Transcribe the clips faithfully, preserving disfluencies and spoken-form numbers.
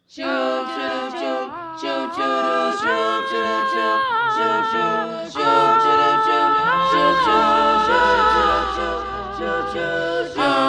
Choo choo choo choo choo choo choo choo choo choo choo choo choo choo choo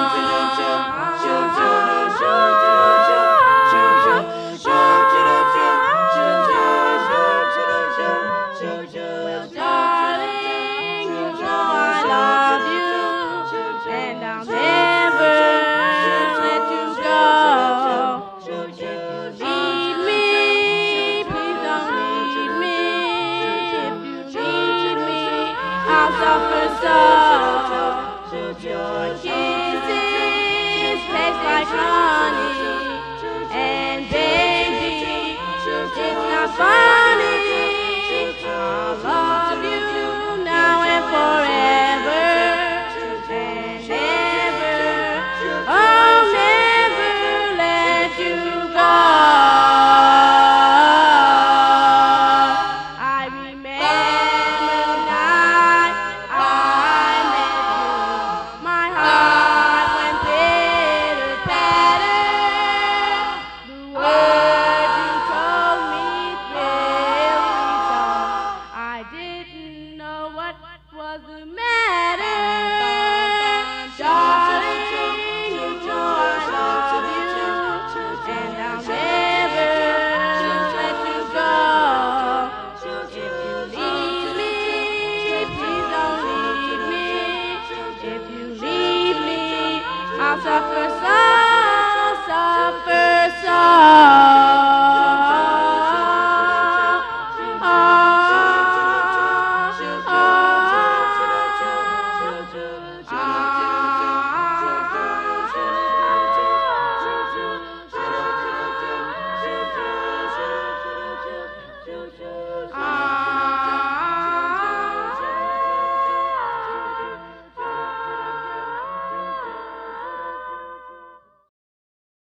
Well, darling, you know I love you, and I'll never let you go. If you leave me, please don't leave me. If you leave me, I'll suffer so. Your kisses taste like honey, and baby, it's not funny. I'll love you now and forever, and never, I'll never let you go. I remember the night I met you. My heart went pitter patter. The words you told me thrilled me so. I didn't know what was the matter. Darling, you know I love you, and I'll never let you go. If you leave me, please don't leave me. If you leave me, I'll suffer so, suffer so.